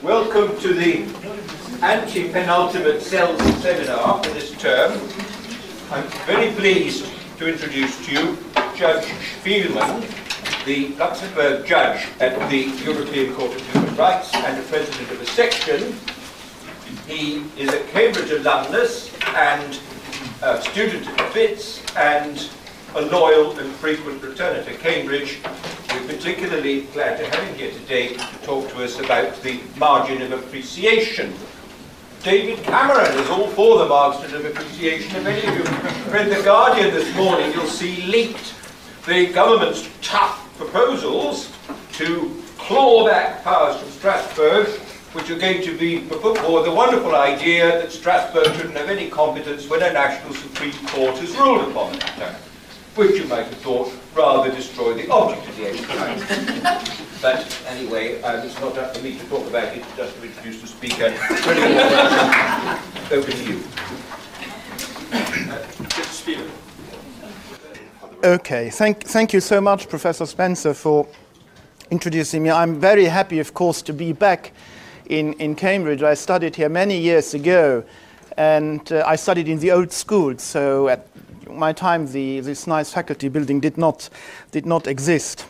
Welcome to the anti-penultimate CELS seminar for this term. I'm very pleased to introduce to you Judge Spielmann, the Luxembourg judge at the European Court of Human Rights and the president of a section. He is a Cambridge alumnus and a student at FITS and a loyal and frequent returner to Cambridge. We're particularly glad to have him here today to talk to us about the margin of appreciation. David Cameron is all for the margin of appreciation. If any of you read The Guardian this morning, you'll see leaked the government's tough proposals to claw back powers from Strasbourg, which are going to be put forward the wonderful idea that Strasbourg shouldn't have any competence when a national Supreme Court has ruled upon it, which you might have thought rather destroy the object of the exercise. But anyway, it's not up for me to talk about it, just to introduce the speaker. Over to you. Okay, thank you so much, Professor Spencer, for introducing me. I'm very happy, of course, to be back in Cambridge. I studied here many years ago, and I studied in the old school, so at my time this nice faculty building did not exist.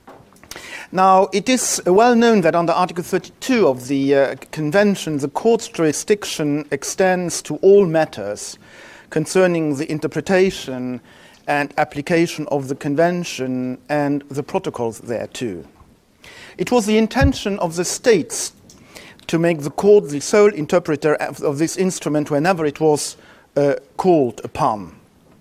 Now, it is well known that under Article 32 of the Convention, the Court's jurisdiction extends to all matters concerning the interpretation and application of the Convention and the protocols thereto. It was the intention of the states to make the Court the sole interpreter of this instrument whenever it was called upon.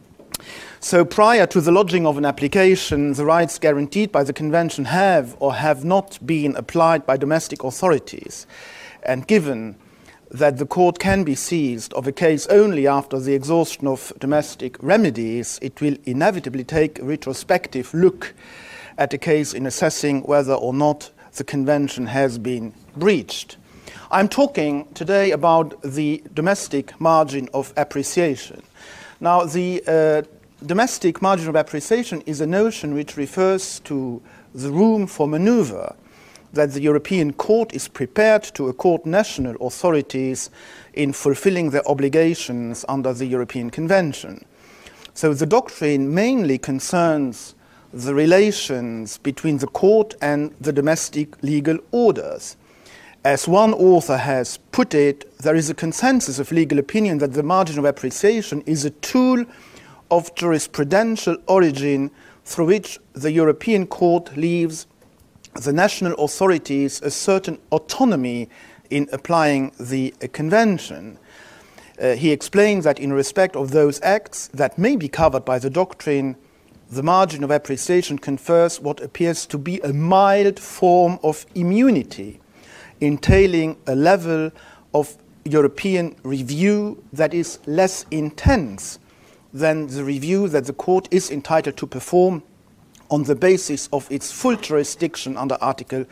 So prior to the lodging of an application, the rights guaranteed by the Convention have or have not been applied by domestic authorities. And given that the Court can be seized of a case only after the exhaustion of domestic remedies, it will inevitably take a retrospective look at a case in assessing whether or not the Convention has been breached. I'm talking today about the domestic margin of appreciation. Now, the domestic margin of appreciation is a notion which refers to the room for maneuver that the European Court is prepared to accord national authorities in fulfilling their obligations under the European Convention. So the doctrine mainly concerns the relations between the Court and the domestic legal orders. As one author has put it, there is a consensus of legal opinion that the margin of appreciation is a tool of jurisprudential origin through which the European Court leaves the national authorities a certain autonomy in applying the Convention. He explains that in respect of those acts that may be covered by the doctrine, the margin of appreciation confers what appears to be a mild form of immunity, entailing a level of European review that is less intense than the review that the Court is entitled to perform on the basis of its full jurisdiction under Article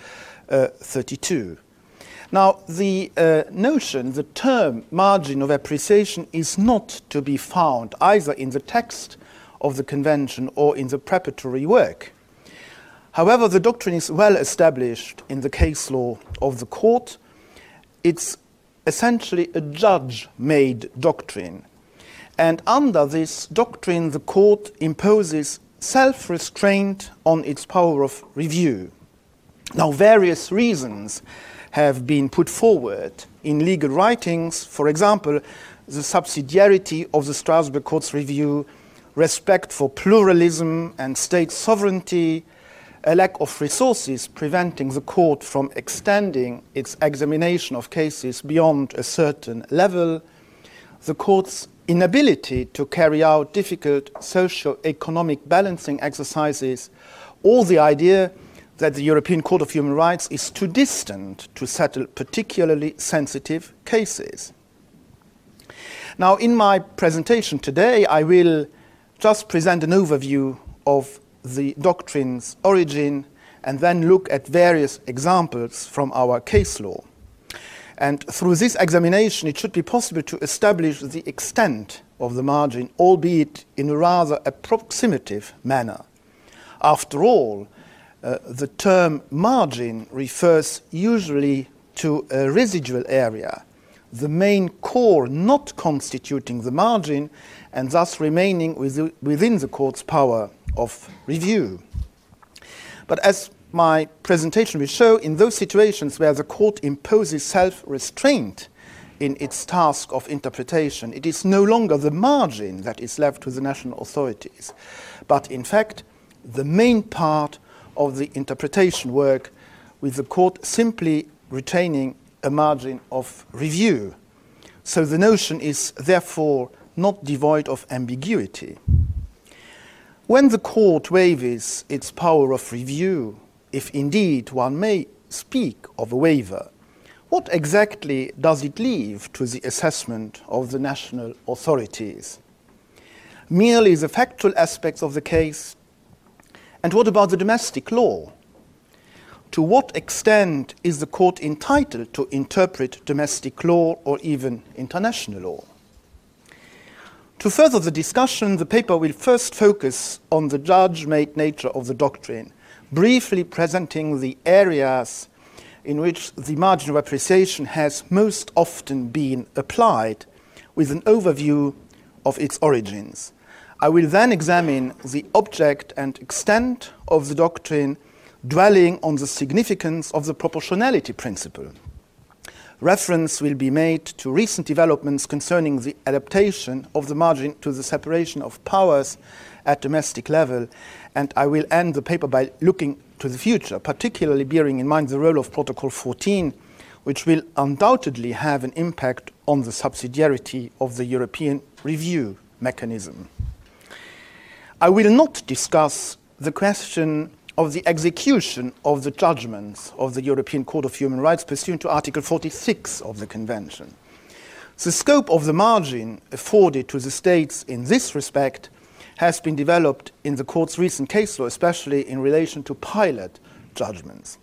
32. Now, the notion, the term margin of appreciation is not to be found either in the text of the Convention or in the preparatory work. However, the doctrine is well established in the case law of the Court. It's essentially a judge-made doctrine. And under this doctrine, the Court imposes self-restraint on its power of review. Now, various reasons have been put forward in legal writings. For example, the subsidiarity of the Strasbourg Court's review, respect for pluralism and state sovereignty, a lack of resources preventing the Court from extending its examination of cases beyond a certain level, the Court's inability to carry out difficult socio-economic balancing exercises, or the idea that the European Court of Human Rights is too distant to settle particularly sensitive cases. Now, in my presentation today, I will just present an overview of the doctrine's origin and then look at various examples from our case law. And through this examination, it should be possible to establish the extent of the margin, albeit in a rather approximative manner. After all, the term margin refers usually to a residual area, the main core not constituting the margin and thus remaining within the court's power of review. But as my presentation will show, in those situations where the court imposes self-restraint in its task of interpretation, it is no longer the margin that is left to the national authorities, but in fact the main part of the interpretation work, with the court simply retaining a margin of review. So the notion is therefore not devoid of ambiguity. When the court waives its power of review, if indeed one may speak of a waiver, what exactly does it leave to the assessment of the national authorities? Merely the factual aspects of the case? And what about the domestic law? To what extent is the court entitled to interpret domestic law or even international law? To further the discussion, the paper will first focus on the judge-made nature of the doctrine, briefly presenting the areas in which the margin of appreciation has most often been applied, with an overview of its origins. I will then examine the object and extent of the doctrine, dwelling on the significance of the proportionality principle. Reference will be made to recent developments concerning the adaptation of the margin to the separation of powers at domestic level, and I will end the paper by looking to the future, particularly bearing in mind the role of Protocol 14, which will undoubtedly have an impact on the subsidiarity of the European review mechanism. I will not discuss the question of the execution of the judgments of the European Court of Human Rights pursuant to Article 46 of the Convention. The scope of the margin afforded to the states in this respect has been developed in the court's recent case law, especially in relation to pilot judgments.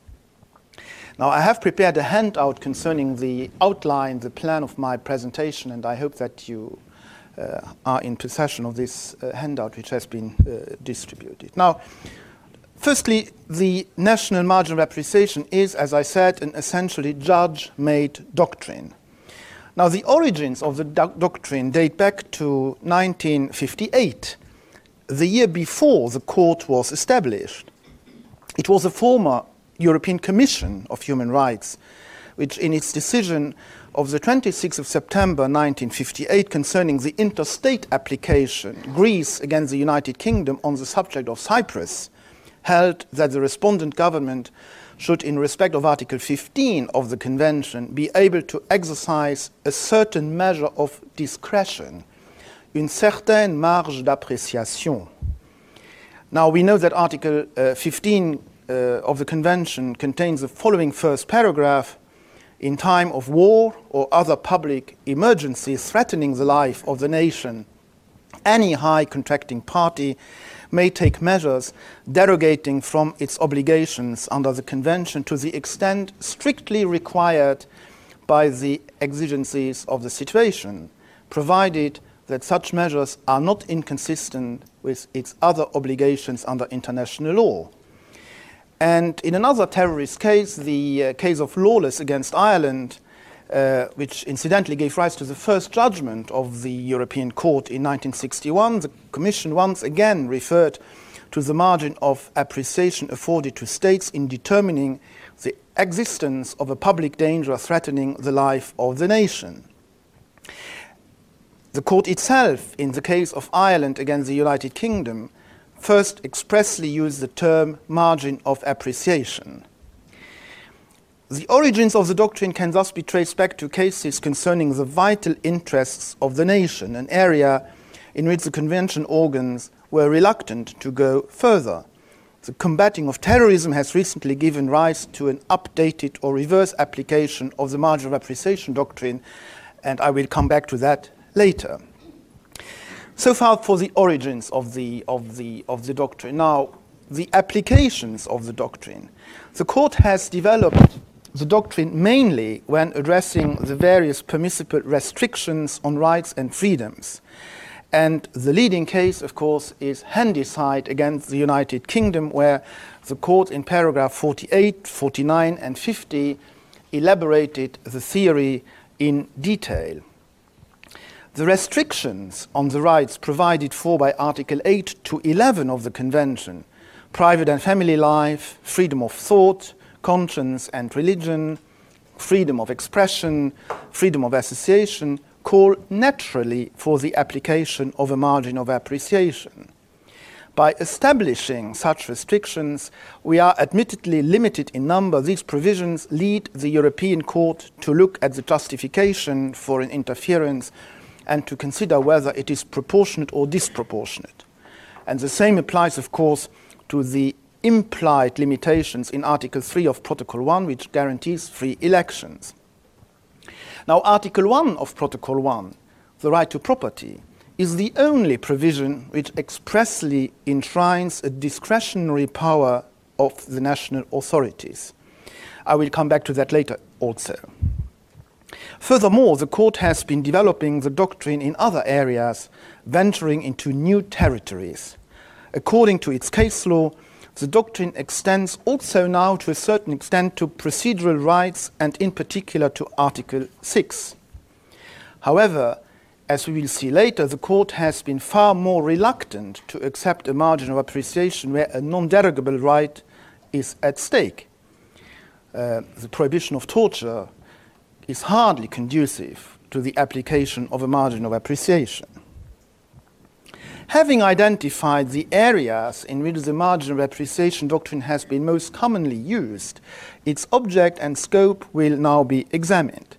Now, I have prepared a handout concerning the outline, the plan of my presentation, and I hope that you are in possession of this handout which has been distributed. Now, firstly, the national margin of appreciation is, as I said, an essentially judge-made doctrine. Now, the origins of the doctrine date back to 1958, the year before the court was established. It was a former European Commission of Human Rights, which in its decision of the 26th of September 1958 concerning the interstate application, Greece against the United Kingdom on the subject of Cyprus, held that the respondent government should, in respect of Article 15 of the Convention, be able to exercise a certain measure of discretion, une certaine marge d'appréciation. Now, we know that Article 15 of the Convention contains the following first paragraph: in time of war or other public emergencies threatening the life of the nation, any high contracting party may take measures derogating from its obligations under the Convention to the extent strictly required by the exigencies of the situation, provided that such measures are not inconsistent with its other obligations under international law. And in another terrorist case, the case of Lawless against Ireland, which incidentally gave rise to the first judgment of the European Court in 1961, the Commission once again referred to the margin of appreciation afforded to states in determining the existence of a public danger threatening the life of the nation. The court itself, in the case of Ireland against the United Kingdom, first expressly used the term margin of appreciation. The origins of the doctrine can thus be traced back to cases concerning the vital interests of the nation, an area in which the Convention organs were reluctant to go further. The combating of terrorism has recently given rise to an updated or reverse application of the margin of appreciation doctrine, and I will come back to that later. So far for the origins of the doctrine. Now, the applications of the doctrine. The court has developed the doctrine mainly when addressing the various permissible restrictions on rights and freedoms. And the leading case, of course, is Handyside against the United Kingdom, where the court in paragraph 48, 49, and 50 elaborated the theory in detail. The restrictions on the rights provided for by Article 8 to 11 of the Convention, private and family life, freedom of thought, conscience and religion, freedom of expression, freedom of association, call naturally for the application of a margin of appreciation. By establishing such restrictions, we are admittedly limited in number. These provisions lead the European Court to look at the justification for an interference and to consider whether it is proportionate or disproportionate. And the same applies, of course, to the implied limitations in Article 3 of Protocol 1, which guarantees free elections. Now, Article 1 of Protocol 1, the right to property, is the only provision which expressly enshrines a discretionary power of the national authorities. I will come back to that later also. Furthermore, the Court has been developing the doctrine in other areas, venturing into new territories. According to its case law, the doctrine extends also now to a certain extent to procedural rights and in particular to Article 6. However, as we will see later, the Court has been far more reluctant to accept a margin of appreciation where a non-derogable right is at stake. The prohibition of torture is hardly conducive to the application of a margin of appreciation. Having identified the areas in which the margin of appreciation doctrine has been most commonly used, its object and scope will now be examined.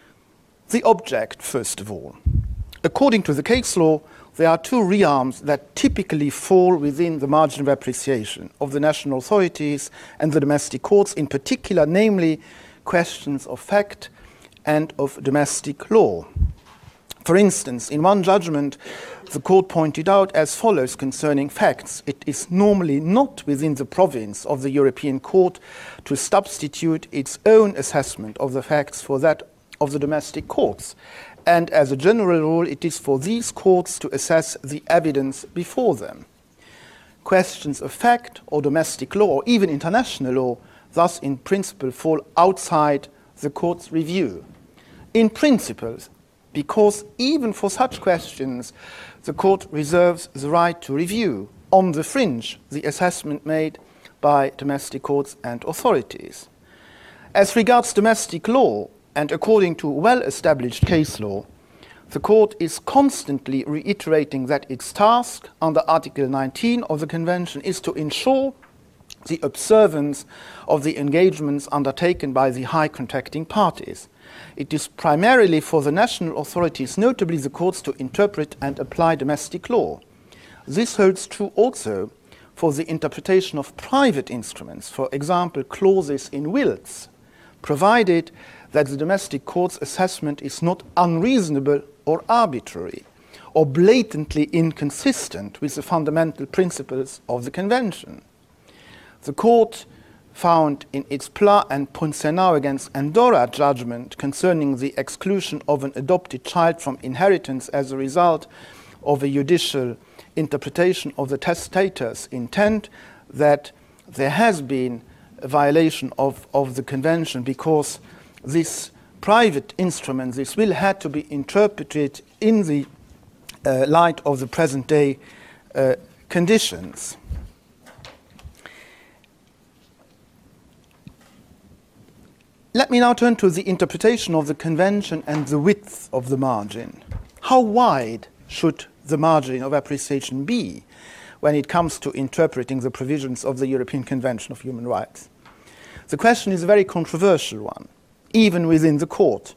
The object, first of all. According to the case law, there are two realms that typically fall within the margin of appreciation of the national authorities and the domestic courts, in particular, namely, questions of fact and of domestic law. For instance, in one judgment, the Court pointed out as follows concerning facts: it is normally not within the province of the European Court to substitute its own assessment of the facts for that of the domestic courts. And as a general rule, it is for these courts to assess the evidence before them. Questions of fact or domestic law or even international law thus in principle fall outside the court's review. In principle, because even for such questions, the court reserves the right to review on the fringe the assessment made by domestic courts and authorities. As regards domestic law, and according to well-established case law, the Court is constantly reiterating that its task under Article 19 of the Convention is to ensure the observance of the engagements undertaken by the high contracting parties. It is primarily for the national authorities, notably the courts, to interpret and apply domestic law. This holds true also for the interpretation of private instruments, for example, clauses in wills, provided that the domestic court's assessment is not unreasonable or arbitrary or blatantly inconsistent with the fundamental principles of the Convention. The Court found in its Pla and Poncenau against Andorra judgment concerning the exclusion of an adopted child from inheritance as a result of a judicial interpretation of the testator's intent that there has been a violation of the Convention because this private instrument, this will, had to be interpreted in the light of the present-day conditions. Let me now turn to the interpretation of the Convention and the width of the margin. How wide should the margin of appreciation be when it comes to interpreting the provisions of the European Convention of Human Rights? The question is a very controversial one, even within the Court.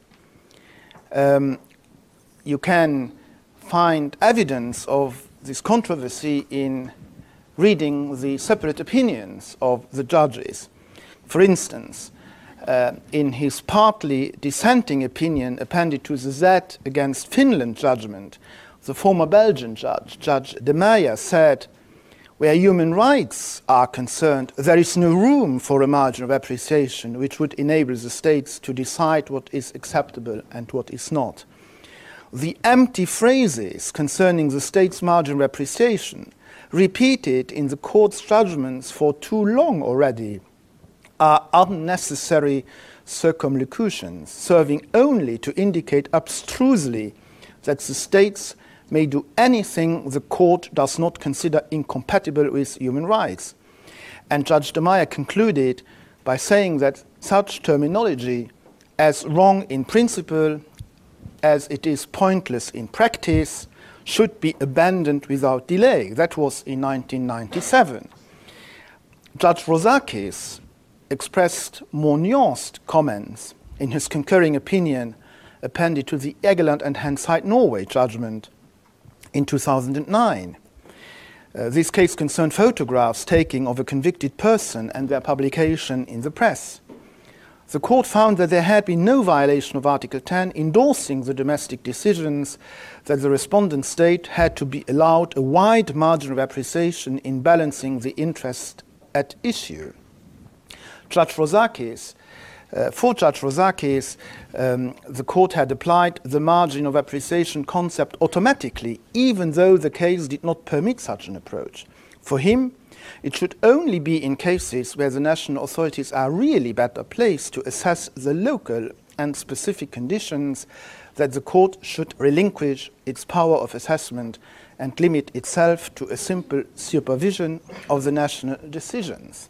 You can find evidence of this controversy in reading the separate opinions of the judges. For instance, in his partly dissenting opinion appended to the Z against Finland judgment, the former Belgian judge, Judge De Meyer, said, "Where human rights are concerned, there is no room for a margin of appreciation which would enable the states to decide what is acceptable and what is not. The empty phrases concerning the state's margin of appreciation, repeated in the court's judgments for too long already, are unnecessary circumlocutions, serving only to indicate abstrusely that the states may do anything the court does not consider incompatible with human rights. And Judge de Meyer concluded by saying that such terminology, as wrong in principle as it is pointless in practice, should be abandoned without delay. That was in 1997. Judge Rosakis expressed more nuanced comments in his concurring opinion appended to the Egeland and Hindsight Norway judgment in 2009. This case concerned photographs taken of a convicted person and their publication in the press. The court found that there had been no violation of Article 10, endorsing the domestic decisions that the respondent state had to be allowed a wide margin of appreciation in balancing the interest at issue. For Judge Rosakis, the court had applied the margin of appreciation concept automatically, even though the case did not permit such an approach. For him, it should only be in cases where the national authorities are really better placed to assess the local and specific conditions that the court should relinquish its power of assessment and limit itself to a simple supervision of the national decisions.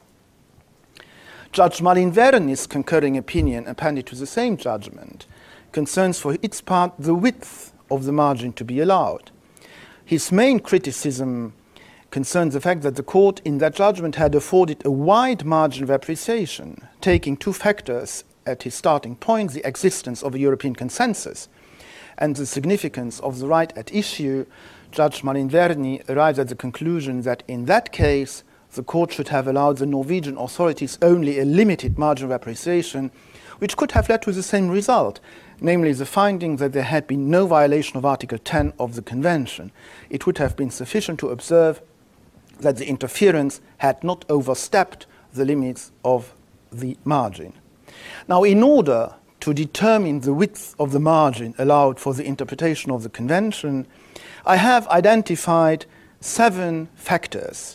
Judge Malin Werni's concurring opinion appended to the same judgment concerns for its part the width of the margin to be allowed. His main criticism concerns the fact that the court in that judgment had afforded a wide margin of appreciation, taking two factors at his starting point, the existence of a European consensus and the significance of the right at issue. Judge Malin Werni arrived at the conclusion that in that case, the court should have allowed the Norwegian authorities only a limited margin of appreciation, which could have led to the same result, namely the finding that there had been no violation of Article 10 of the Convention. It would have been sufficient to observe that the interference had not overstepped the limits of the margin. Now, in order to determine the width of the margin allowed for the interpretation of the Convention, I have identified 7 factors.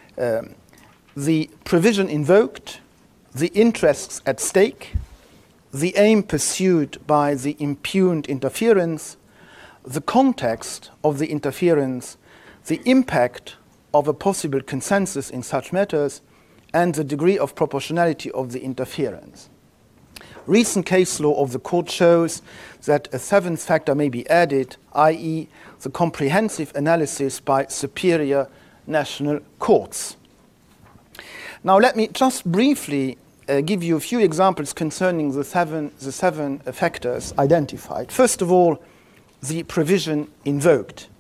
The provision invoked, the interests at stake, the aim pursued by the impugned interference, the context of the interference, the impact of a possible consensus in such matters, and the degree of proportionality of the interference. Recent case law of the court shows that a 7th factor may be added, i.e., the comprehensive analysis by superior national courts. Now, let me just briefly give you a few examples concerning the seven factors identified. First of all, the provision invoked.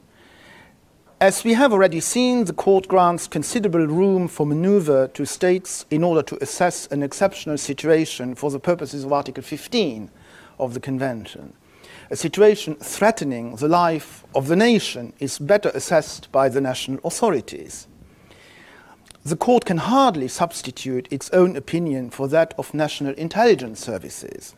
As we have already seen, the court grants considerable room for maneuver to states in order to assess an exceptional situation for the purposes of Article 15 of the Convention. A situation threatening the life of the nation is better assessed by the national authorities. The court can hardly substitute its own opinion for that of national intelligence services.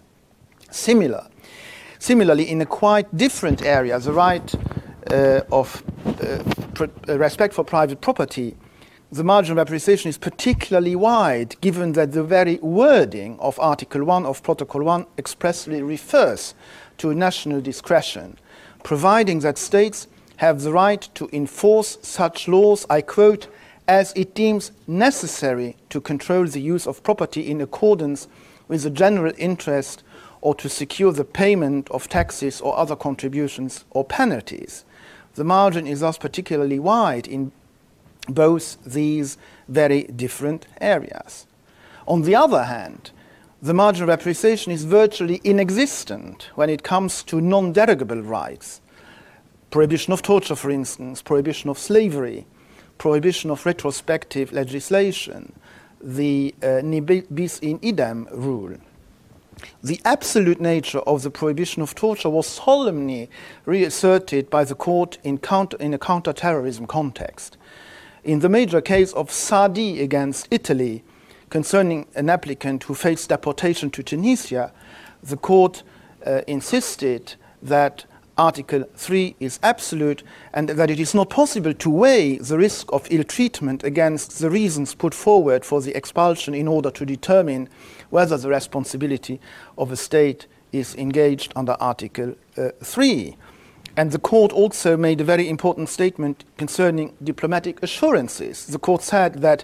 Similarly, in a quite different area, the right of respect for private property, the margin of appreciation is particularly wide, given that the very wording of Article 1 of Protocol 1 expressly refers to national discretion, providing that states have the right to enforce such laws, I quote, as it deems necessary to control the use of property in accordance with the general interest or to secure the payment of taxes or other contributions or penalties. The margin is thus particularly wide in both these very different areas. On the other hand, the margin of appreciation is virtually inexistent when it comes to non-derogable rights. Prohibition of torture, for instance, prohibition of slavery, prohibition of retrospective legislation, the ne bis in idem rule. The absolute nature of the prohibition of torture was solemnly reasserted by the court in a counter-terrorism context. In the major case of Sadi against Italy, concerning an applicant who faced deportation to Tunisia, the court insisted that Article 3 is absolute, and that it is not possible to weigh the risk of ill treatment against the reasons put forward for the expulsion in order to determine whether the responsibility of a state is engaged under Article 3. And the court also made a very important statement concerning diplomatic assurances. The court said that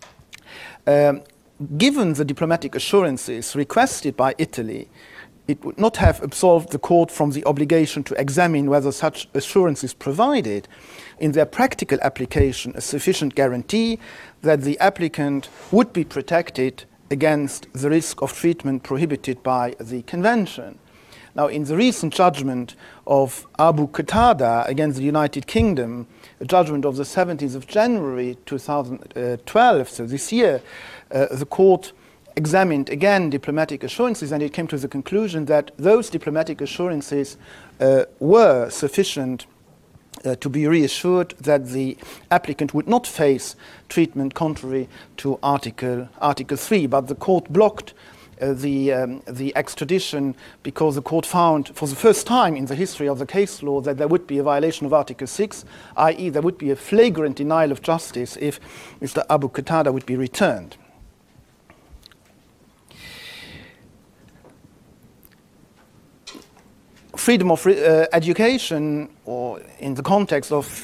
given the diplomatic assurances requested by Italy, it would not have absolved the court from the obligation to examine whether such assurances provided in their practical application a sufficient guarantee that the applicant would be protected against the risk of treatment prohibited by the Convention. Now, in the recent judgment of Abu Qatada against the United Kingdom, a judgment of the 17th of January 2012, so this year, the court examined again diplomatic assurances, and it came to the conclusion that those diplomatic assurances were sufficient to be reassured that the applicant would not face treatment contrary to Article 3. But the court blocked the extradition because the court found for the first time in the history of the case law that there would be a violation of Article 6, i.e. there would be a flagrant denial of justice if Mr. Abu Qatada would be returned. Freedom of education, or in the context of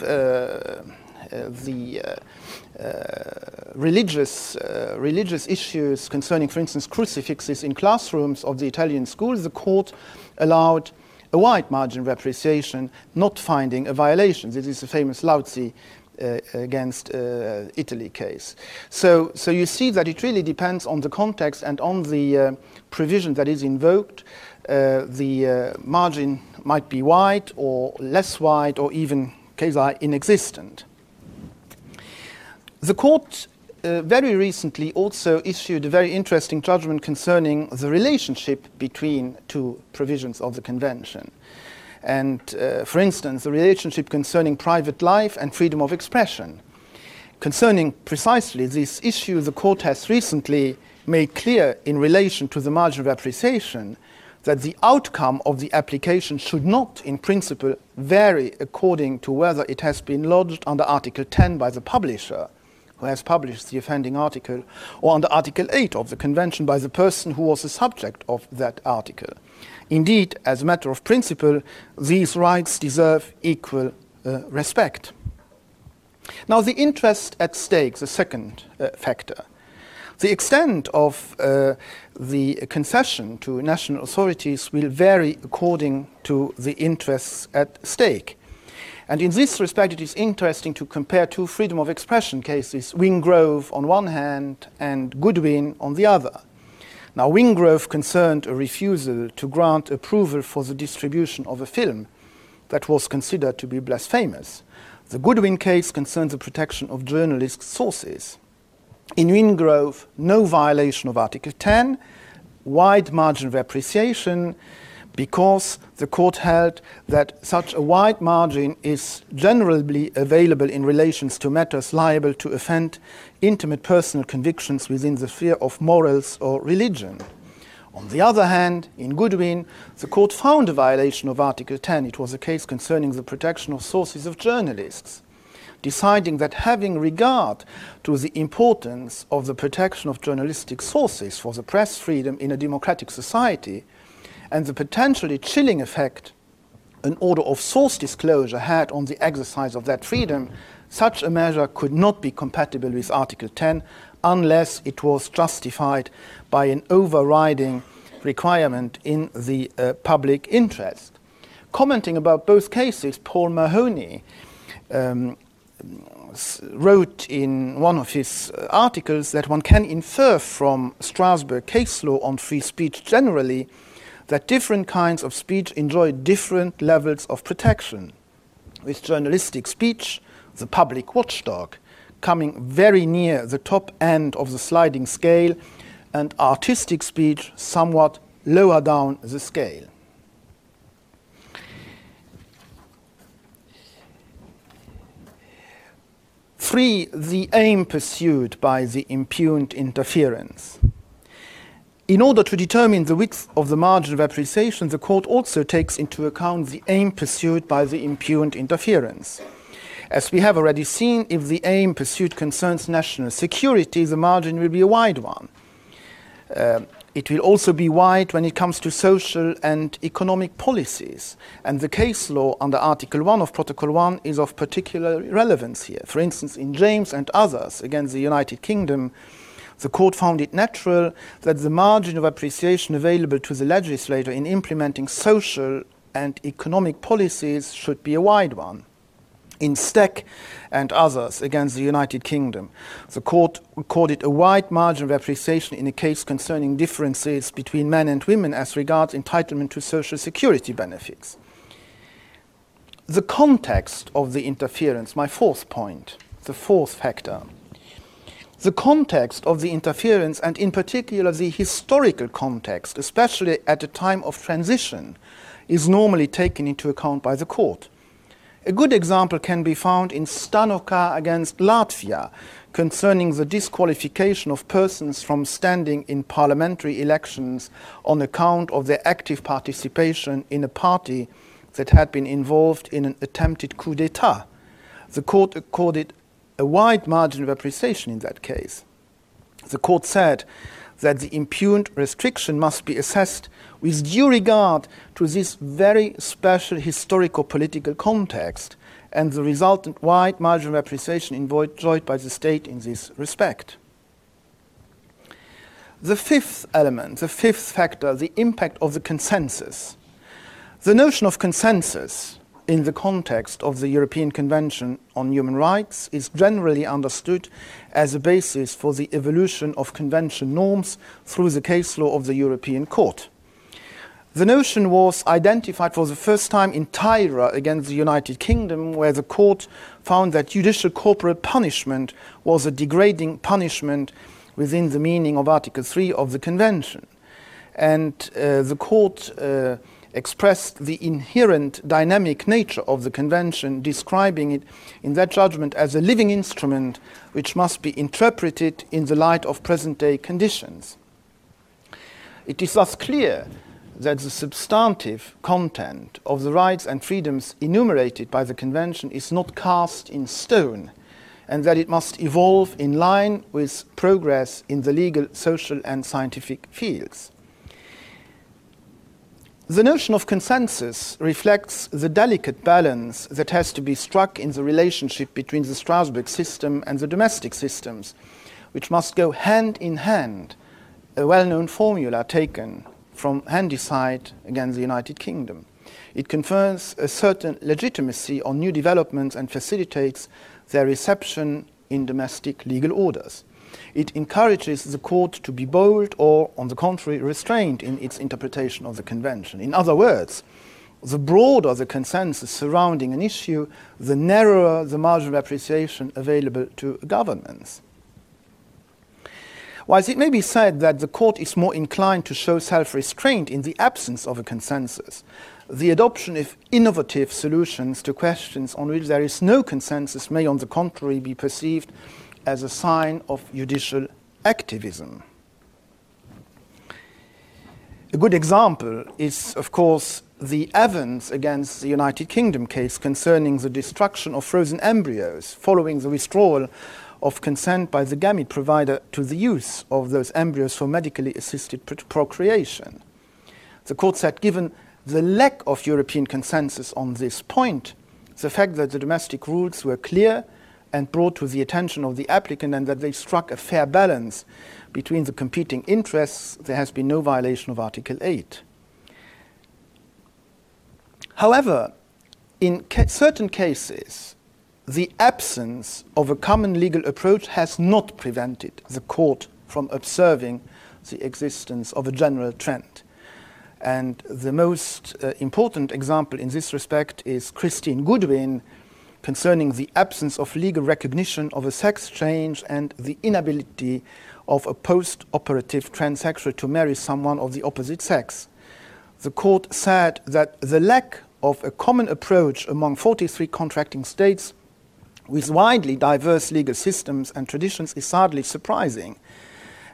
the religious issues concerning, for instance, crucifixes in classrooms of the Italian schools, the court allowed a wide margin of appreciation, not finding a violation. This is the famous Lauzi against Italy case. So you see that it really depends on the context and on the provision that is invoked. The margin might be wide or less wide or even quasi inexistent. The court very recently also issued a very interesting judgment concerning the relationship between two provisions of the Convention. And for instance, the relationship concerning private life and freedom of expression. Concerning precisely this issue, the court has recently made clear in relation to the margin of appreciation that the outcome of the application should not, in principle, vary according to whether it has been lodged under Article 10 by the publisher, who has published the offending article, or under Article 8 of the Convention by the person who was the subject of that article. Indeed, as a matter of principle, these rights deserve equal respect. Now, the interest at stake, the second factor. The extent of the concession to national authorities will vary according to the interests at stake. And in this respect, it is interesting to compare two freedom of expression cases, Wingrove on one hand and Goodwin on the other. Now, Wingrove concerned a refusal to grant approval for the distribution of a film that was considered to be blasphemous. The Goodwin case concerned the protection of journalists' sources. In Wingrove, no violation of Article 10, wide margin of appreciation, because the court held that such a wide margin is generally available in relations to matters liable to offend intimate personal convictions within the sphere of morals or religion. On the other hand, in Goodwin, the court found a violation of Article 10. It was a case concerning the protection of sources of journalists, deciding that having regard to the importance of the protection of journalistic sources for the press freedom in a democratic society and the potentially chilling effect an order of source disclosure had on the exercise of that freedom, such a measure could not be compatible with Article 10 unless it was justified by an overriding requirement in the public interest. Commenting about both cases, Paul Mahoney wrote in one of his articles that one can infer from Strasbourg case law on free speech generally that different kinds of speech enjoy different levels of protection, with journalistic speech, the public watchdog, coming very near the top end of the sliding scale, and artistic speech somewhat lower down the scale. Three, the aim pursued by the impugned interference. In order to determine the width of the margin of appreciation, the court also takes into account the aim pursued by the impugned interference. As we have already seen, if the aim pursued concerns national security, the margin will be a wide one. It will also be wide when it comes to social and economic policies. And the case law under Article 1 of Protocol 1 is of particular relevance here. For instance, in James and others against the United Kingdom, the court found it natural that the margin of appreciation available to the legislator in implementing social and economic policies should be a wide one. In Steck and others against the United Kingdom, the court recorded a wide margin of appreciation in a case concerning differences between men and women as regards entitlement to social security benefits. The context of the interference, my fourth point, the fourth factor. The context of the interference, and in particular the historical context, especially at a time of transition, is normally taken into account by the court. A good example can be found in Stanoka against Latvia concerning the disqualification of persons from standing in parliamentary elections on account of their active participation in a party that had been involved in an attempted coup d'etat. The court accorded a wide margin of appreciation in that case. The court said that the impugned restriction must be assessed with due regard to this very special historico-political context and the resultant wide margin of appreciation enjoyed by the state in this respect. The fifth element, the fifth factor, the impact of the consensus. The notion of consensus in the context of the European Convention on Human Rights is generally understood as a basis for the evolution of convention norms through the case law of the European Court. The notion was identified for the first time in Tyra against the United Kingdom, where the court found that judicial corporal punishment was a degrading punishment within the meaning of Article 3 of the Convention. And the court expressed the inherent dynamic nature of the Convention, describing it in that judgment as a living instrument which must be interpreted in the light of present-day conditions. It is thus clear that the substantive content of the rights and freedoms enumerated by the Convention is not cast in stone, and that it must evolve in line with progress in the legal, social, and scientific fields. The notion of consensus reflects the delicate balance that has to be struck in the relationship between the Strasbourg system and the domestic systems, which must go hand in hand, a well-known formula taken from Handyside against the United Kingdom. It confers a certain legitimacy on new developments and facilitates their reception in domestic legal orders. It encourages the court to be bold or, on the contrary, restrained in its interpretation of the Convention. In other words, the broader the consensus surrounding an issue, the narrower the margin of appreciation available to governments. Whilst it may be said that the court is more inclined to show self-restraint in the absence of a consensus, the adoption of innovative solutions to questions on which there is no consensus may, on the contrary, be perceived as a sign of judicial activism. A good example is, of course, the Evans against the United Kingdom case concerning the destruction of frozen embryos following the withdrawal of consent by the gamete provider to the use of those embryos for medically assisted procreation. The court said, given the lack of European consensus on this point, the fact that the domestic rules were clear and brought to the attention of the applicant and that they struck a fair balance between the competing interests, there has been no violation of Article 8. However, in certain cases, the absence of a common legal approach has not prevented the court from observing the existence of a general trend. And the most important example in this respect is Christine Goodwin concerning the absence of legal recognition of a sex change and the inability of a post-operative transsexual to marry someone of the opposite sex. The court said that the lack of a common approach among 43 contracting states with widely diverse legal systems and traditions is hardly surprising,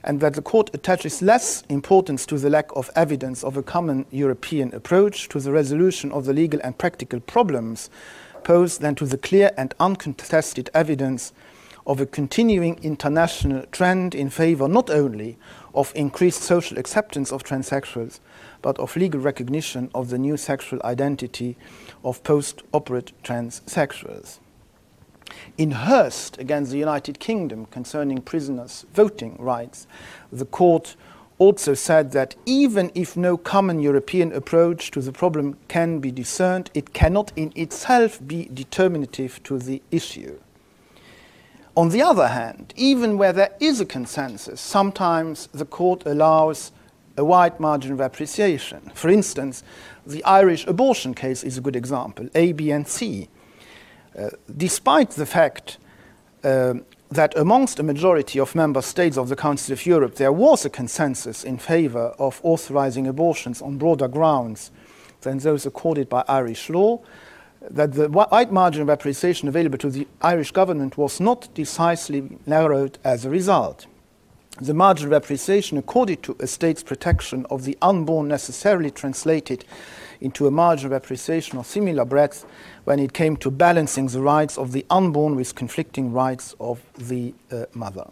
and that the court attaches less importance to the lack of evidence of a common European approach to the resolution of the legal and practical problems posed than to the clear and uncontested evidence of a continuing international trend in favor not only of increased social acceptance of transsexuals, but of legal recognition of the new sexual identity of post-operate transsexuals. In Hurst against the United Kingdom concerning prisoners' voting rights, the court also said that even if no common European approach to the problem can be discerned, it cannot in itself be determinative to the issue. On the other hand, even where there is a consensus, sometimes the court allows a wide margin of appreciation. For instance, the Irish abortion case is a good example, A, B, and C. Despite the fact that amongst a majority of member states of the Council of Europe there was a consensus in favor of authorizing abortions on broader grounds than those accorded by Irish law, that the wide margin of appreciation available to the Irish government was not decisively narrowed as a result. The margin of appreciation accorded to a state's protection of the unborn necessarily translated into a margin of appreciation of similar breadth when it came to balancing the rights of the unborn with conflicting rights of the mother.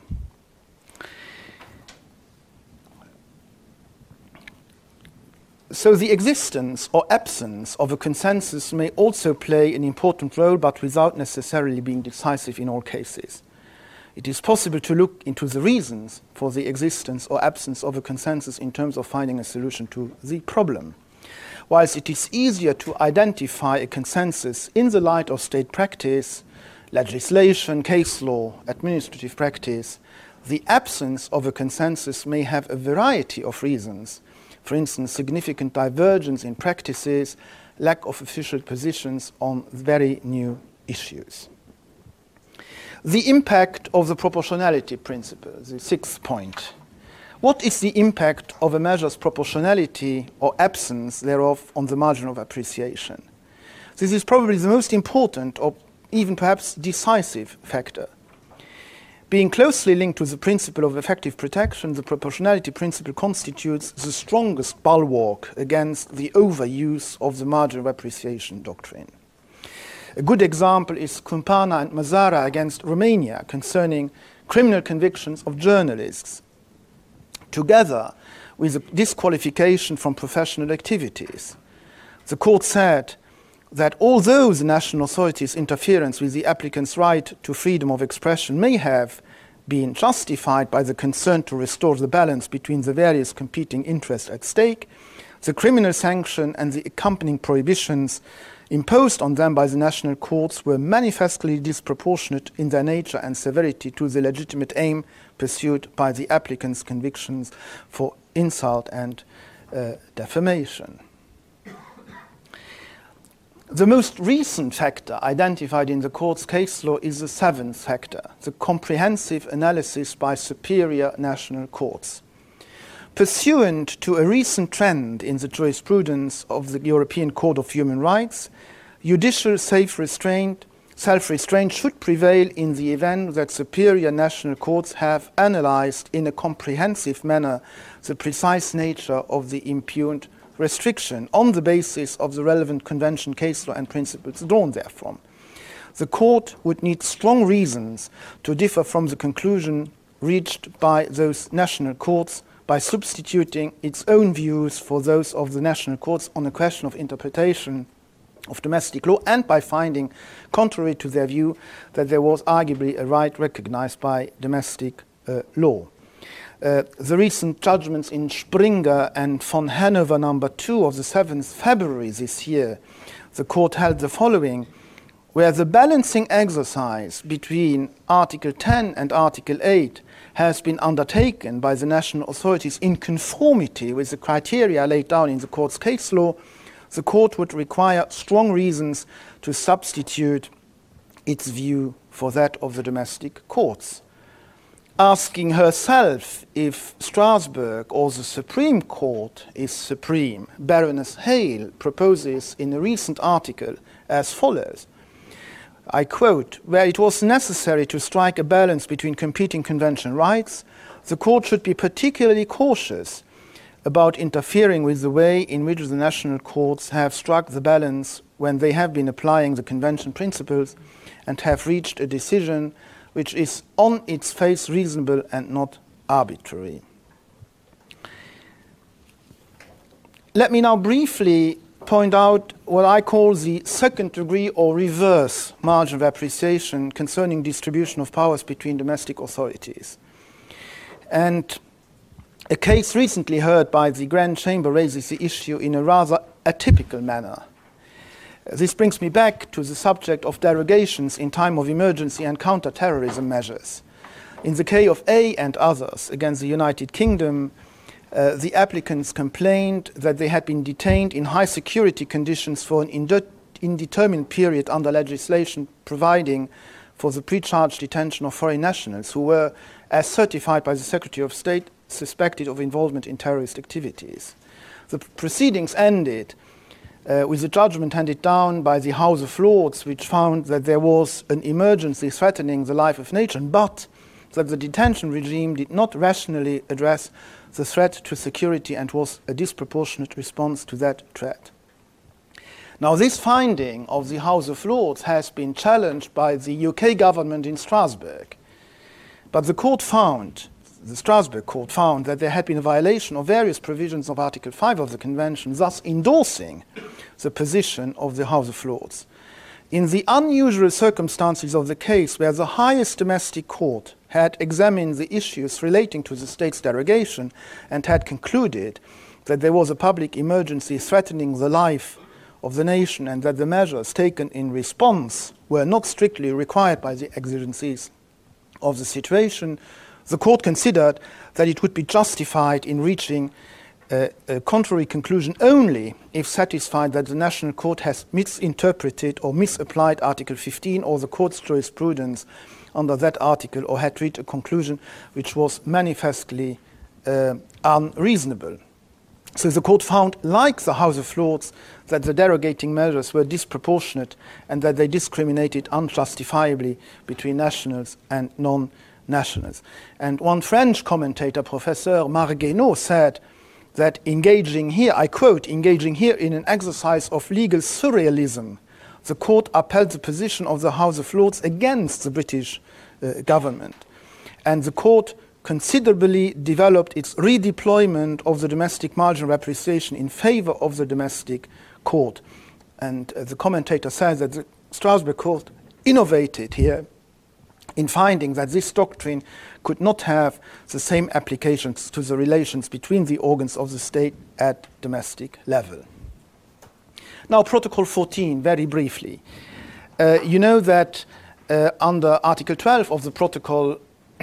So the existence or absence of a consensus may also play an important role, but without necessarily being decisive in all cases. It is possible to look into the reasons for the existence or absence of a consensus in terms of finding a solution to the problem. Whilst it is easier to identify a consensus in the light of state practice, legislation, case law, administrative practice, the absence of a consensus may have a variety of reasons. For instance, significant divergence in practices, lack of official positions on very new issues. The impact of the proportionality principle, the sixth point. What is the impact of a measure's proportionality or absence thereof on the margin of appreciation? This is probably the most important or even perhaps decisive factor. Being closely linked to the principle of effective protection, the proportionality principle constitutes the strongest bulwark against the overuse of the margin of appreciation doctrine. A good example is Cumpana and Mazara against Romania concerning criminal convictions of journalists, together with the disqualification from professional activities. The court said that although the national authorities' interference with the applicant's right to freedom of expression may have been justified by the concern to restore the balance between the various competing interests at stake, the criminal sanction and the accompanying prohibitions imposed on them by the national courts were manifestly disproportionate in their nature and severity to the legitimate aim pursued by the applicant's convictions for insult and defamation. The most recent factor identified in the court's case law is the seventh factor, the comprehensive analysis by superior national courts. Pursuant to a recent trend in the jurisprudence of the European Court of Human Rights, judicial self-restraint should prevail in the event that superior national courts have analyzed in a comprehensive manner the precise nature of the impugned restriction on the basis of the relevant convention case law and principles drawn therefrom. The court would need strong reasons to differ from the conclusion reached by those national courts by substituting its own views for those of the national courts on a question of interpretation of domestic law, and by finding, contrary to their view, that there was arguably a right recognized by domestic law. The recent judgments in Springer and von Hanover No. 2 of the 7th February this year, the court held the following: where the balancing exercise between Article 10 and Article 8 has been undertaken by the national authorities in conformity with the criteria laid down in the court's case law, the court would require strong reasons to substitute its view for that of the domestic courts. Asking herself if Strasbourg or the Supreme Court is supreme, Baroness Hale proposes in a recent article as follows: I quote, "Where it was necessary to strike a balance between competing convention rights, the court should be particularly cautious about interfering with the way in which the national courts have struck the balance when they have been applying the convention principles and have reached a decision which is on its face reasonable and not arbitrary." Let me now briefly point out what I call the second degree or reverse margin of appreciation concerning distribution of powers between domestic authorities. And a case recently heard by the Grand Chamber raises the issue in a rather atypical manner. This brings me back to the subject of derogations in time of emergency and counter-terrorism measures. In the case of A and others against the United Kingdom, the applicants complained that they had been detained in high security conditions for an indeterminate period under legislation providing for the pre-charge detention of foreign nationals who were, as certified by the Secretary of State, suspected of involvement in terrorist activities. The proceedings ended with a judgment handed down by the House of Lords, which found that there was an emergency threatening the life of nations, but that the detention regime did not rationally address the threat to security and was a disproportionate response to that threat. Now, this finding of the House of Lords has been challenged by the UK government in Strasbourg. But the Strasbourg court found that there had been a violation of various provisions of Article 5 of the Convention, thus endorsing the position of the House of Lords. In the unusual circumstances of the case where the highest domestic court had examined the issues relating to the state's derogation and had concluded that there was a public emergency threatening the life of the nation and that the measures taken in response were not strictly required by the exigencies of the situation, the court considered that it would be justified in reaching a contrary conclusion only if satisfied that the National Court has misinterpreted or misapplied Article 15 or the court's jurisprudence under that article or had reached a conclusion which was manifestly unreasonable. So the court found, like the House of Lords, that the derogating measures were disproportionate and that they discriminated unjustifiably between nationals and non-nationals. And one French commentator, Professor Marguenot, said that engaging here, I quote, "engaging here in an exercise of legal surrealism, the court upheld the position of the House of Lords against the British government. And the court considerably developed its redeployment of the domestic margin of appreciation in favor of the domestic court." And the commentator says that the Strasbourg court innovated here in finding that this doctrine could not have the same applications to the relations between the organs of the state at domestic level. Now, Protocol 14, very briefly. You know that under Article 12 of the protocol,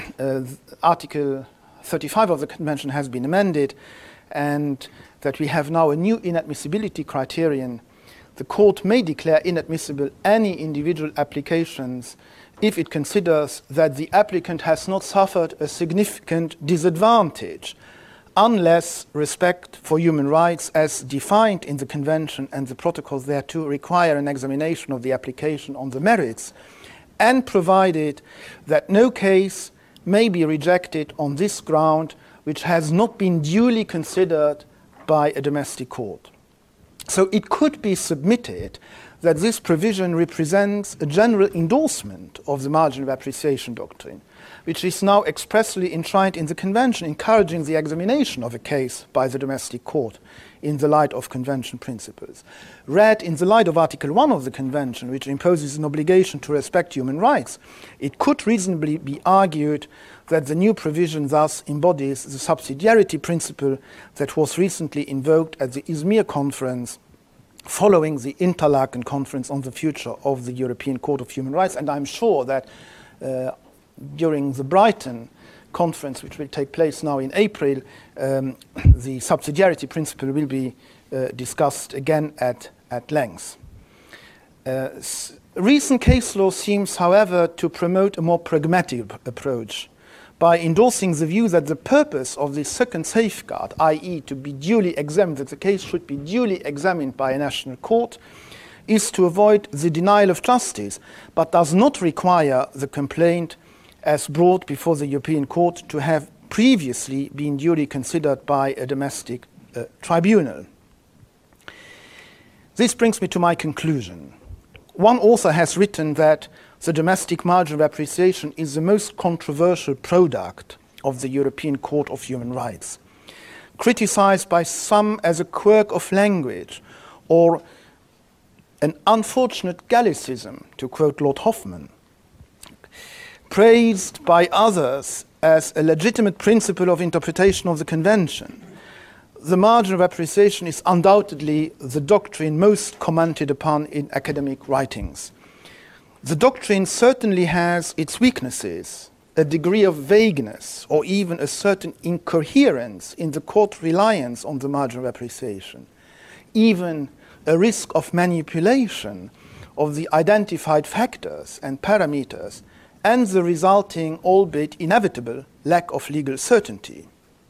Article 35 of the Convention has been amended, and that we have now a new inadmissibility criterion. The court may declare inadmissible any individual applications if it considers that the applicant has not suffered a significant disadvantage, unless respect for human rights as defined in the Convention and the protocols thereto require an examination of the application on the merits, and provided that no case may be rejected on this ground which has not been duly considered by a domestic court. So it could be submitted that this provision represents a general endorsement of the margin of appreciation doctrine, which is now expressly enshrined in the Convention, encouraging the examination of a case by the domestic court in the light of Convention principles. Read in the light of Article 1 of the Convention, which imposes an obligation to respect human rights, it could reasonably be argued that the new provision thus embodies the subsidiarity principle that was recently invoked at the Izmir Conference following the Interlaken Conference on the future of the European Court of Human Rights. And I'm sure that during the Brighton conference, which will take place now in April, the subsidiarity principle will be discussed again at length. Recent case law seems, however, to promote a more pragmatic approach by endorsing the view that the purpose of the second safeguard, i.e. to be duly examined, that the case should be duly examined by a national court, is to avoid the denial of justice, but does not require the complaint as brought before the European Court to have previously been duly considered by a domestic tribunal. This brings me to my conclusion. One author has written that the domestic margin of appreciation is the most controversial product of the European Court of Human Rights, criticized by some as a quirk of language or an unfortunate Gallicism, to quote Lord Hoffman, praised by others as a legitimate principle of interpretation of the Convention. The margin of appreciation is undoubtedly the doctrine most commented upon in academic writings. The doctrine certainly has its weaknesses, a degree of vagueness, or even a certain incoherence in the court reliance on the margin of appreciation, even a risk of manipulation of the identified factors and parameters, and the resulting, albeit inevitable, lack of legal certainty.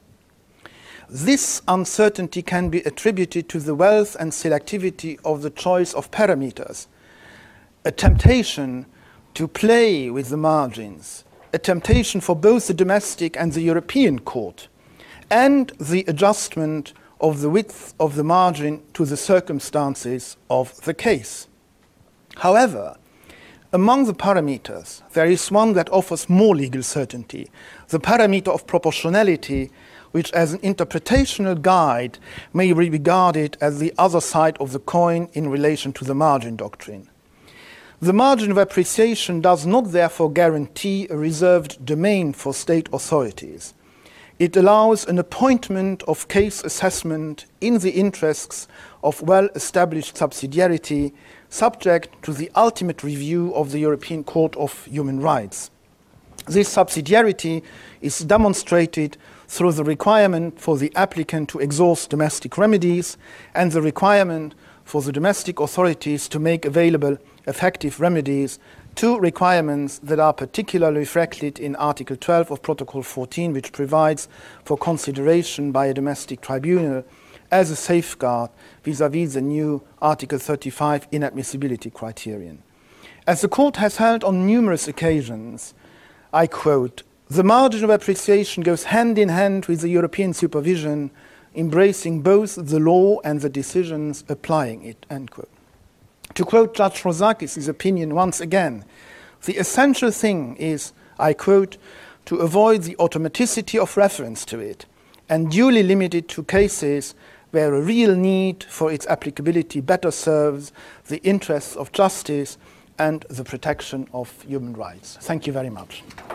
This uncertainty can be attributed to the wealth and selectivity of the choice of parameters, a temptation to play with the margins, a temptation for both the domestic and the European Court, and the adjustment of the width of the margin to the circumstances of the case. However, among the parameters, there is one that offers more legal certainty, the parameter of proportionality, which as an interpretational guide may be regarded as the other side of the coin in relation to the margin doctrine. The margin of appreciation does not therefore guarantee a reserved domain for state authorities. It allows an appointment of case assessment in the interests of well-established subsidiarity, subject to the ultimate review of the European Court of Human Rights. This subsidiarity is demonstrated through the requirement for the applicant to exhaust domestic remedies and the requirement for the domestic authorities to make available effective remedies, two requirements that are particularly reflected in Article 12 of Protocol 14, which provides for consideration by a domestic tribunal as a safeguard vis-à-vis the new Article 35 inadmissibility criterion. As the Court has held on numerous occasions, I quote, "The margin of appreciation goes hand in hand with the European supervision, embracing both the law and the decisions applying it," end quote. To quote Judge Rosakis' opinion once again, "The essential thing is, I quote, to avoid the automaticity of reference to it and duly limit it to cases where a real need for its applicability better serves the interests of justice and the protection of human rights." Thank you very much.